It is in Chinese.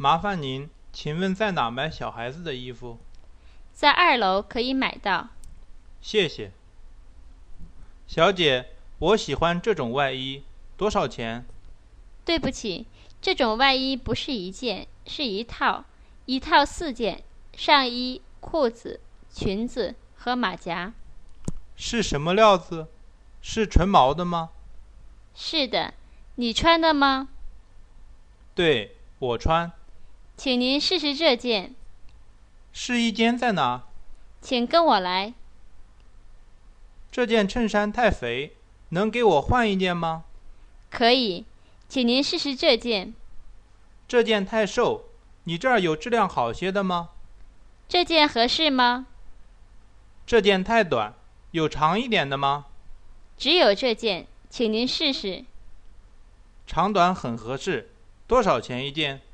麻烦您，请问在哪买小孩子的衣服？ 在2楼可以买到。 谢谢。小姐，我喜欢这种外衣，多少钱？ 对不起，这种外衣不是一件，是一套，一套4件，上衣、裤子、裙子和马甲。 是什么料子？是纯毛的吗？ 是的，你穿的吗？ 对，我穿。 请您试试这件。 试衣间在哪？ 请跟我来。 这件衬衫太肥，能给我换一件吗？ 可以，请您试试这件。 这件太瘦，你这儿有质量好些的吗？ 这件合适吗？ 这件太短，有长一点的吗？ 只有这件，请您试试。 长短很合适，多少钱一件？